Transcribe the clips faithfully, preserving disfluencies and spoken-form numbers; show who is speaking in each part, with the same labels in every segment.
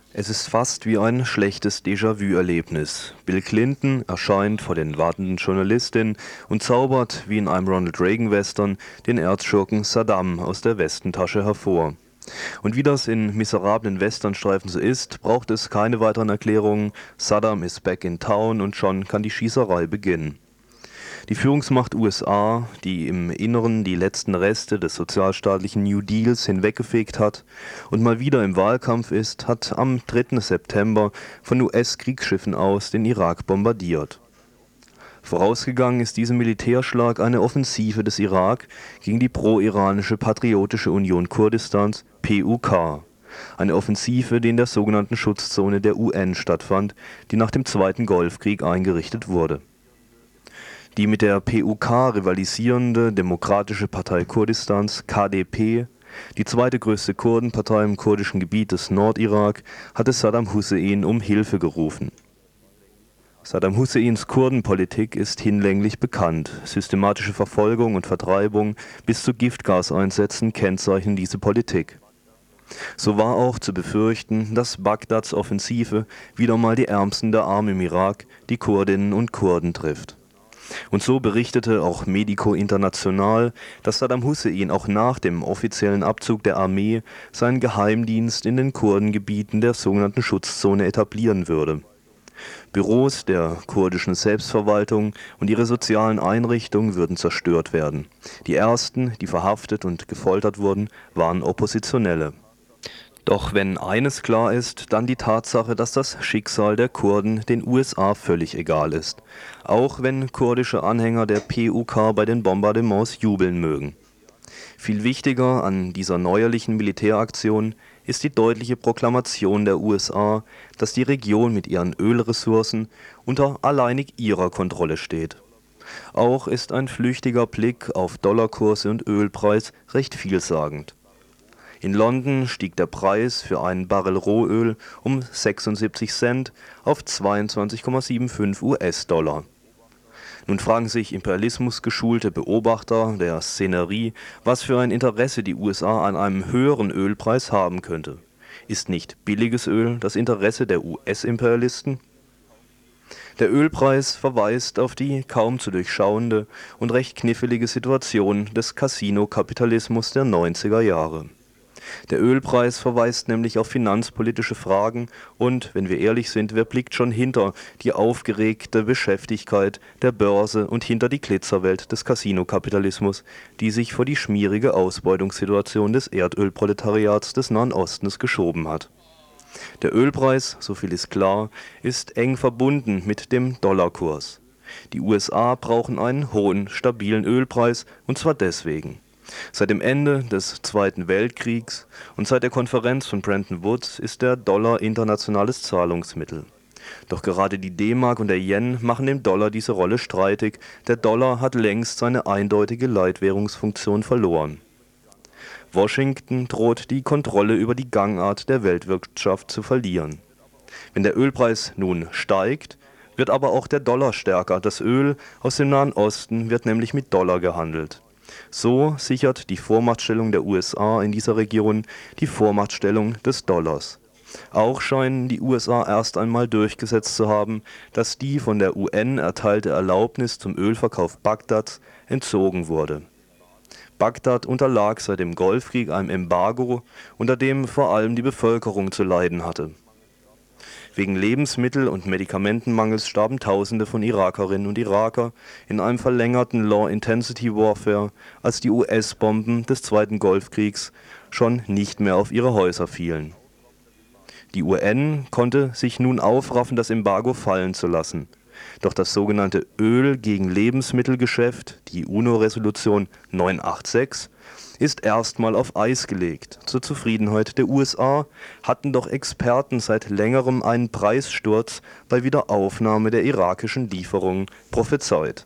Speaker 1: Es ist fast wie ein schlechtes Déjà-vu-Erlebnis. Bill Clinton erscheint vor den wartenden Journalistinnen und zaubert, wie in einem Ronald Reagan-Western, den Erzschurken Saddam aus der Westentasche hervor. Und wie das in miserablen Westernstreifen so ist, braucht es keine weiteren Erklärungen. Saddam ist back in town und schon kann die Schießerei beginnen. Die Führungsmacht U S A, die im Inneren die letzten Reste des sozialstaatlichen New Deals hinweggefegt hat und mal wieder im Wahlkampf ist, hat am dritten September von U S-Kriegsschiffen aus den Irak bombardiert. Vorausgegangen ist diesem Militärschlag eine Offensive des Irak gegen die pro-iranische Patriotische Union Kurdistans, P U K. Eine Offensive, die in der sogenannten Schutzzone der U N stattfand, die nach dem Zweiten Golfkrieg eingerichtet wurde. Die mit der P U K rivalisierende Demokratische Partei Kurdistans, K D P, die zweite größte Kurdenpartei im kurdischen Gebiet des Nordirak, hatte Saddam Hussein um Hilfe gerufen. Saddam Husseins Kurdenpolitik ist hinlänglich bekannt. Systematische Verfolgung und Vertreibung bis zu Giftgaseinsätzen kennzeichnen diese Politik. So war auch zu befürchten, dass Bagdads Offensive wieder mal die Ärmsten der Armen im Irak, die Kurdinnen und Kurden trifft. Und so berichtete auch Medico International, dass Saddam Hussein auch nach dem offiziellen Abzug der Armee seinen Geheimdienst in den Kurdengebieten der sogenannten Schutzzone etablieren würde. Büros der kurdischen Selbstverwaltung und ihre sozialen Einrichtungen würden zerstört werden. Die ersten, die verhaftet und gefoltert wurden, waren Oppositionelle. Doch wenn eines klar ist, dann die Tatsache, dass das Schicksal der Kurden den U S A völlig egal ist. Auch wenn kurdische Anhänger der P U K bei den Bombardements jubeln mögen. Viel wichtiger an dieser neuerlichen Militäraktion ist die deutliche Proklamation der U S A, dass die Region mit ihren Ölressourcen unter alleinig ihrer Kontrolle steht. Auch ist ein flüchtiger Blick auf Dollarkurse und Ölpreis recht vielsagend. In London stieg der Preis für einen Barrel Rohöl um sechsundsiebzig Cent auf zweiundzwanzig Komma fünfundsiebzig US-Dollar. Nun fragen sich imperialismusgeschulte Beobachter der Szenerie, was für ein Interesse die U S A an einem höheren Ölpreis haben könnte. Ist nicht billiges Öl das Interesse der U S-Imperialisten? Der Ölpreis verweist auf die kaum zu durchschauende und recht knifflige Situation des Casino-Kapitalismus der neunziger Jahre. Der Ölpreis verweist nämlich auf finanzpolitische Fragen und, wenn wir ehrlich sind, wer blickt schon hinter die aufgeregte Beschäftigkeit der Börse und hinter die Glitzerwelt des Casino-Kapitalismus, die sich vor die schmierige Ausbeutungssituation des Erdölproletariats des Nahen Ostens geschoben hat. Der Ölpreis, so viel ist klar, ist eng verbunden mit dem Dollarkurs. Die U S A brauchen einen hohen, stabilen Ölpreis, und zwar deswegen: Seit dem Ende des Zweiten Weltkriegs und seit der Konferenz von Bretton Woods ist der Dollar internationales Zahlungsmittel. Doch gerade die D-Mark und der Yen machen dem Dollar diese Rolle streitig. Der Dollar hat längst seine eindeutige Leitwährungsfunktion verloren. Washington droht die Kontrolle über die Gangart der Weltwirtschaft zu verlieren. Wenn der Ölpreis nun steigt, wird aber auch der Dollar stärker. Das Öl aus dem Nahen Osten wird nämlich mit Dollar gehandelt. So sichert die Vormachtstellung der U S A in dieser Region die Vormachtstellung des Dollars. Auch scheinen die U S A erst einmal durchgesetzt zu haben, dass die von der U N erteilte Erlaubnis zum Ölverkauf Bagdads entzogen wurde. Bagdad unterlag seit dem Golfkrieg einem Embargo, unter dem vor allem die Bevölkerung zu leiden hatte. Wegen Lebensmittel- und Medikamentenmangels starben Tausende von Irakerinnen und Iraker in einem verlängerten Low-Intensity-Warfare, als die U S-Bomben des Zweiten Golfkriegs schon nicht mehr auf ihre Häuser fielen. Die U N konnte sich nun aufraffen, das Embargo fallen zu lassen. Doch das sogenannte Öl-gegen-Lebensmittelgeschäft, die UNO-Resolution neunhundertsechsundachtzig, ist erstmal auf Eis gelegt. Zur Zufriedenheit der U S A hatten doch Experten seit längerem einen Preissturz bei Wiederaufnahme der irakischen Lieferungen prophezeit.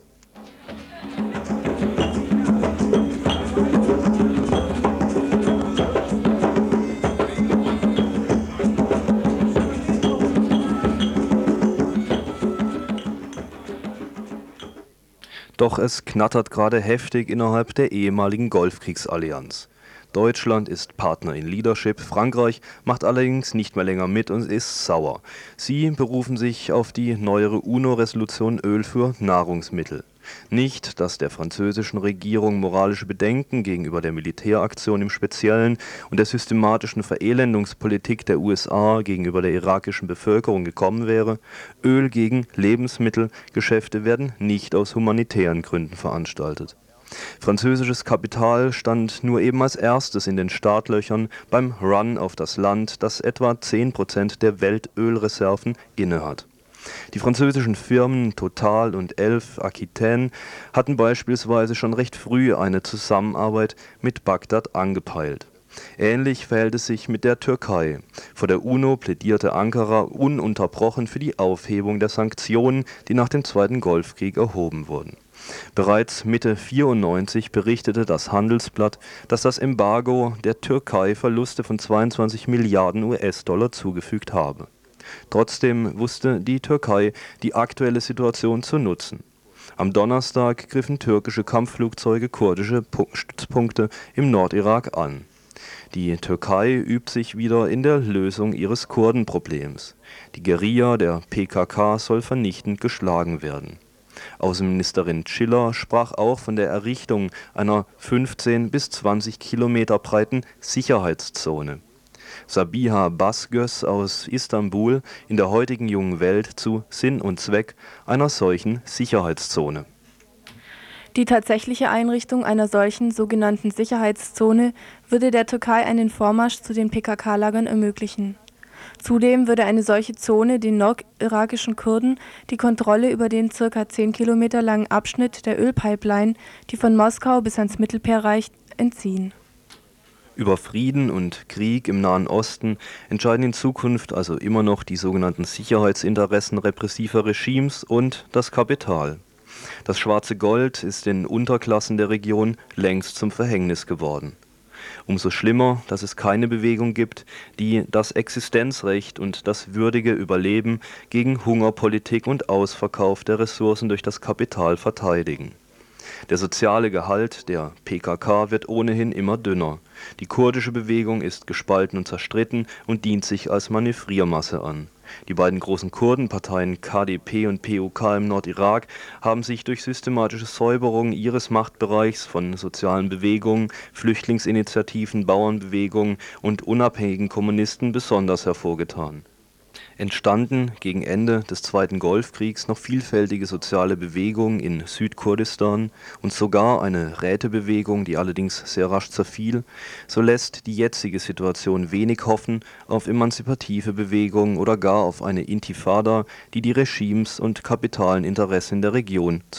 Speaker 1: Doch es knattert gerade heftig innerhalb der ehemaligen Golfkriegsallianz. Deutschland ist Partner in Leadership, Frankreich macht allerdings nicht mehr länger mit und ist sauer. Sie berufen sich auf die neuere UNO-Resolution Öl für Nahrungsmittel. Nicht, dass der französischen Regierung moralische Bedenken gegenüber der Militäraktion im Speziellen und der systematischen Verelendungspolitik der U S A gegenüber der irakischen Bevölkerung gekommen wäre. Öl gegen Lebensmittelgeschäfte werden nicht aus humanitären Gründen veranstaltet. Französisches Kapital stand nur eben als erstes in den Startlöchern beim Run auf das Land, das etwa zehn Prozent der Weltölreserven innehat. Die französischen Firmen Total und Elf Aquitaine hatten beispielsweise schon recht früh eine Zusammenarbeit mit Bagdad angepeilt. Ähnlich verhält es sich mit der Türkei. Vor der UNO plädierte Ankara ununterbrochen für die Aufhebung der Sanktionen, die nach dem Zweiten Golfkrieg erhoben wurden. Bereits Mitte vierundneunzig berichtete das Handelsblatt, dass das Embargo der Türkei Verluste von zweiundzwanzig Milliarden U S-Dollar zugefügt habe. Trotzdem wusste die Türkei die aktuelle Situation zu nutzen. Am Donnerstag griffen türkische Kampfflugzeuge kurdische Stützpunkte im Nordirak an. Die Türkei übt sich wieder in der Lösung ihres Kurdenproblems. Die Guerilla der P K K soll vernichtend geschlagen werden. Außenministerin Ciller sprach auch von der Errichtung einer fünfzehn bis zwanzig Kilometer breiten Sicherheitszone. Sabiha Basgöz aus Istanbul in der heutigen jungen Welt zu Sinn und Zweck einer solchen Sicherheitszone.
Speaker 2: Die tatsächliche Einrichtung einer solchen sogenannten Sicherheitszone würde der Türkei einen Vormarsch zu den P K K-Lagern ermöglichen. Zudem würde eine solche Zone den nordirakischen Kurden die Kontrolle über den ca. zehn Kilometer langen Abschnitt der Ölpipeline, die von Moskau bis ans Mittelmeer reicht, entziehen.
Speaker 1: Über Frieden und Krieg im Nahen Osten entscheiden in Zukunft also immer noch die sogenannten Sicherheitsinteressen repressiver Regimes und das Kapital. Das schwarze Gold ist den Unterklassen der Region längst zum Verhängnis geworden. Umso schlimmer, dass es keine Bewegung gibt, die das Existenzrecht und das würdige Überleben gegen Hungerpolitik und Ausverkauf der Ressourcen durch das Kapital verteidigen. Der soziale Gehalt der P K K wird ohnehin immer dünner. Die kurdische Bewegung ist gespalten und zerstritten und dient sich als Manövriermasse an. Die beiden großen Kurdenparteien K D P und P U K im Nordirak haben sich durch systematische Säuberung ihres Machtbereichs von sozialen Bewegungen, Flüchtlingsinitiativen, Bauernbewegungen und unabhängigen Kommunisten besonders hervorgetan. Entstanden gegen Ende des Zweiten Golfkriegs noch vielfältige soziale Bewegungen in Südkurdistan und sogar eine Rätebewegung, die allerdings sehr rasch zerfiel, so lässt die jetzige Situation wenig hoffen auf emanzipative Bewegungen oder gar auf eine Intifada, die die Regimes und kapitalen Interessen in der Region